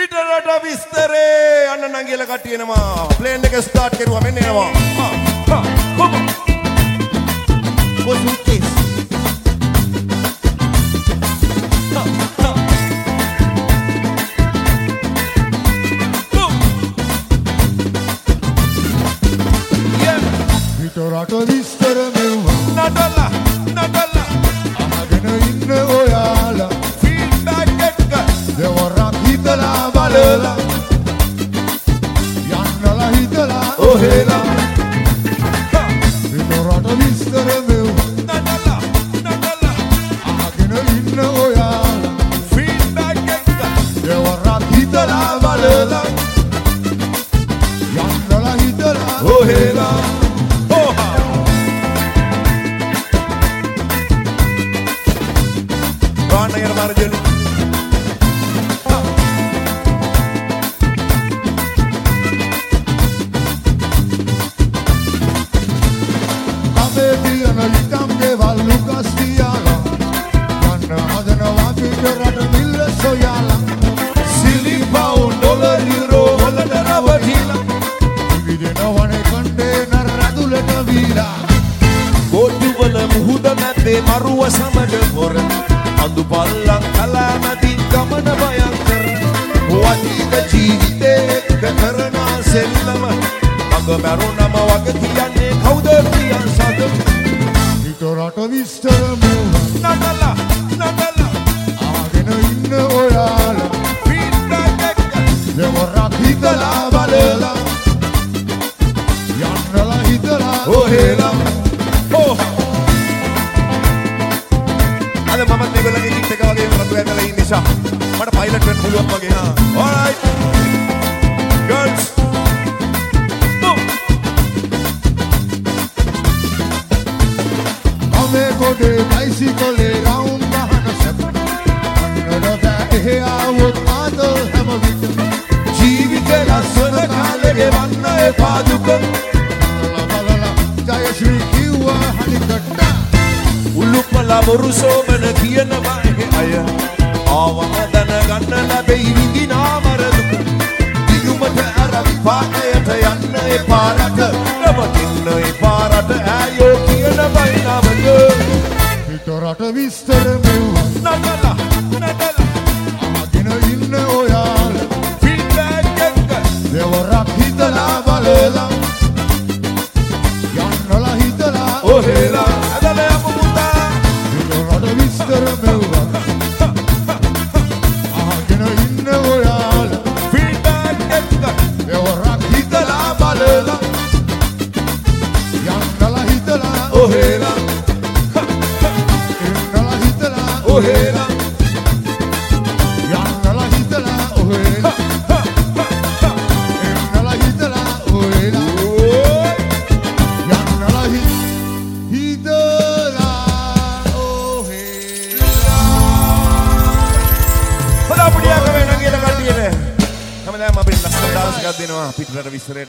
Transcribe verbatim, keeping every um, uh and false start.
පිටරට විස්තරේ අන්න නංගිල කටියනවා ප්ලේන් එක ස්ටාර්ට් කරුවා මෙන්න එනවා හා හා කොම කොසුකේස් පිටරට විස්තර මෙව්වා නඩලා නඩලා අහගෙන ඉන්න ඔයාලා ෆීඩ්බැක් එක දෙවරක් හිතලා බලලා යන්නලා හිතලා ඔහෙලා පිටරට විස්තර මෙව්වා නඩලා නඩලා අහගෙන ඉන්න ඔයාලා ෆීඩ්බැක් එක දෙවරක් හිතලා බලලා යන්නලා හිතලා ඔහෙලා Marjani Ame diyana litamge vallu kastiyala Kanna adana pitarata milla soyala Silly pound dollar euro walata rawatila Videna wane kande naradulata vila Kotu wala muhuda matte maruwa samaga pora Andu pallang kalamati gamana bayankar Watida ජීවිතේ එක්ක කරන සෙල්ලම අග මරුණම වග කියන්නේ කවුද කියන් සද පිටරට විස්තර මෙව්වා නඩලා නඩලා ආගෙන ඉන්න ඔයාලා ෆීඩ්බැක් එක දෙවරක් හිතලා බලලා යන්නලා හිතලා ඔහෙලා ඕහා අද මම මේගොල්ලන්ගේ කිට් එක වගේ රතු ඇඳලා ඉන්න නිසා මට පයිලට් වෙන්න පුළුවන් වගේ හා alright girls boom Ame kode bicycle round bahana sab annada bෑ આવොත් ආදල් හැම විට ජීවිතේ ලස්සන කාලේ ගෙවන්න එපා දුක බලලා ජයශ්‍රී කිව්වා හනිකට උළුප්පල බොරු සෝමන කියනවා එහෙ අය ආවම දැනගන්න ලැබෙයි විඳිනා මර දුක දිගුමට අරවි පාටයට යන්න එපා රට නවතින්න එපා රට ඇයෝ කියන බයිනමද පිටරට විස්තර මෙව්වා නඩලා නඩලා ආගෙන ඉන්න ඔයාලා ෆීඩ්බැක් එක දෙවරක් හිතලා බලලා යන්නලා හිතලා ඔහෙලා ඇදලා යමු පුතා පිටරට විස්තර මෙව්වා ආගෙන ඉන්න ඔයාලා ෆීඩ්බැක් එක දෙවරක් හිතලා බලලා යන්නලා හිතලා ඔහෙලා ඉන්නලා හිතලා ඔහෙලා යන්නලා හිතලා ඔහෙලා ඉන්නලා හිතලා ඔහෙලා යන්නලා හිතලා ඔහෙලා හොඳ අපිට යකම නංගිලා කට්ටියට හැමදාම අපිට ලස්සන ඩාන්ස් එකක් දෙනවා පිටරට විස්තරේ